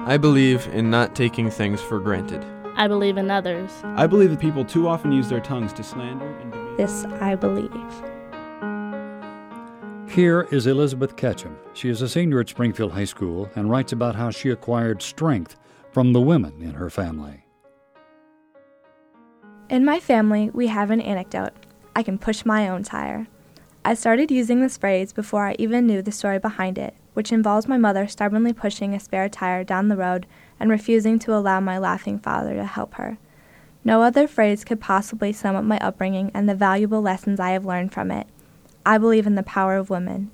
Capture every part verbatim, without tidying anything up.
I believe in not taking things for granted. I believe in others. I believe that people too often use their tongues to slander and demean. This I believe. Here is Elizabeth Ketchum. She is a senior at Springfield High School and writes about how she acquired strength from the women in her family. In my family, we have an anecdote. I can push my own tire. I started using this phrase before I even knew the story behind it, which involves my mother stubbornly pushing a spare tire down the road and refusing to allow my laughing father to help her. No other phrase could possibly sum up my upbringing and the valuable lessons I have learned from it. I believe in the power of women.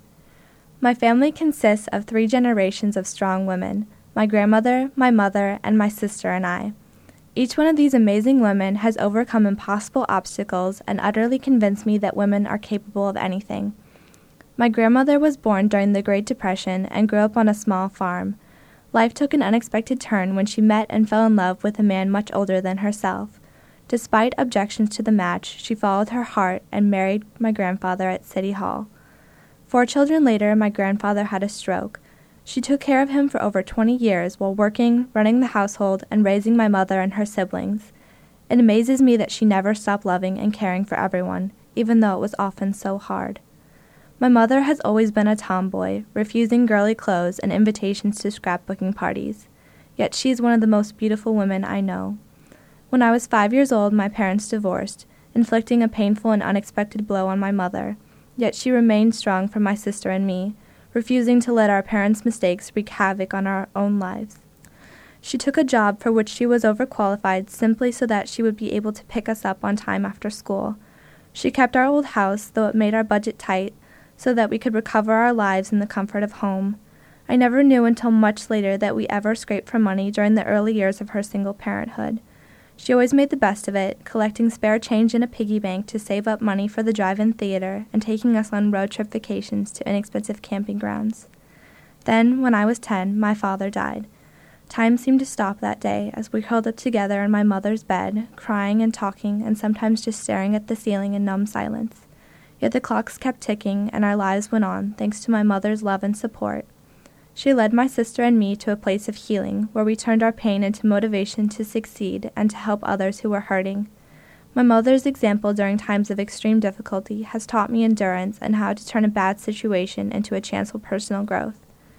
My family consists of three generations of strong women: my grandmother, my mother, and my sister and I. Each one of these amazing women has overcome impossible obstacles and utterly convinced me that women are capable of anything. My grandmother was born during the Great Depression and grew up on a small farm. Life took an unexpected turn when she met and fell in love with a man much older than herself. Despite objections to the match, she followed her heart and married my grandfather at City Hall. Four children later, my grandfather had a stroke. She took care of him for over twenty years while working, running the household, and raising my mother and her siblings. It amazes me that she never stopped loving and caring for everyone, even though it was often so hard. My mother has always been a tomboy, refusing girly clothes and invitations to scrapbooking parties. Yet she is one of the most beautiful women I know. When I was five years old, my parents divorced, inflicting a painful and unexpected blow on my mother. Yet she remained strong for my sister and me, refusing to let our parents' mistakes wreak havoc on our own lives. She took a job for which she was overqualified simply so that she would be able to pick us up on time after school. She kept our old house, though it made our budget tight, so that we could recover our lives in the comfort of home. I never knew until much later that we ever scraped for money during the early years of her single parenthood. She always made the best of it, collecting spare change in a piggy bank to save up money for the drive-in theater and taking us on road trip vacations to inexpensive camping grounds. Then, when I was ten, my father died. Time seemed to stop that day as we curled up together in my mother's bed, crying and talking and sometimes just staring at the ceiling in numb silence. Yet the clocks kept ticking and our lives went on thanks to my mother's love and support. She led my sister and me to a place of healing where we turned our pain into motivation to succeed and to help others who were hurting. My mother's example during times of extreme difficulty has taught me endurance and how to turn a bad situation into a chance for personal growth.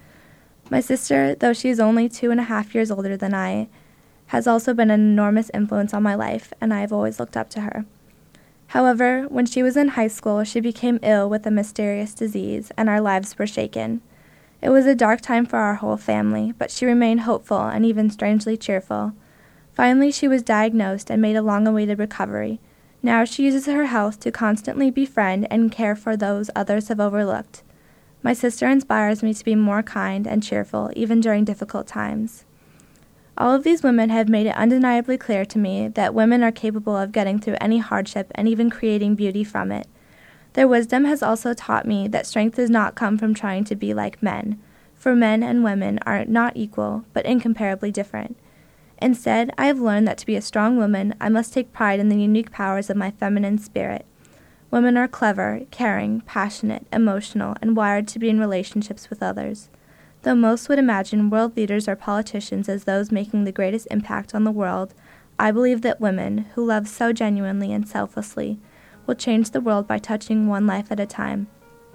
My sister, though she is only two and a half years older than I, has also been an enormous influence on my life, and I have always looked up to her. However, when she was in high school, she became ill with a mysterious disease, and our lives were shaken. It was a dark time for our whole family, but she remained hopeful and even strangely cheerful. Finally, she was diagnosed and made a long-awaited recovery. Now she uses her health to constantly befriend and care for those others have overlooked. My sister inspires me to be more kind and cheerful, even during difficult times. All of these women have made it undeniably clear to me that women are capable of getting through any hardship and even creating beauty from it. Their wisdom has also taught me that strength does not come from trying to be like men, for men and women are not equal, but incomparably different. Instead, I have learned that to be a strong woman, I must take pride in the unique powers of my feminine spirit. Women are clever, caring, passionate, emotional, and wired to be in relationships with others. Though most would imagine world leaders or politicians as those making the greatest impact on the world, I believe that women, who love so genuinely and selflessly, will change the world by touching one life at a time.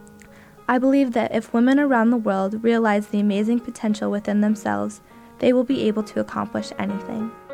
I believe that if women around the world realize the amazing potential within themselves, they will be able to accomplish anything.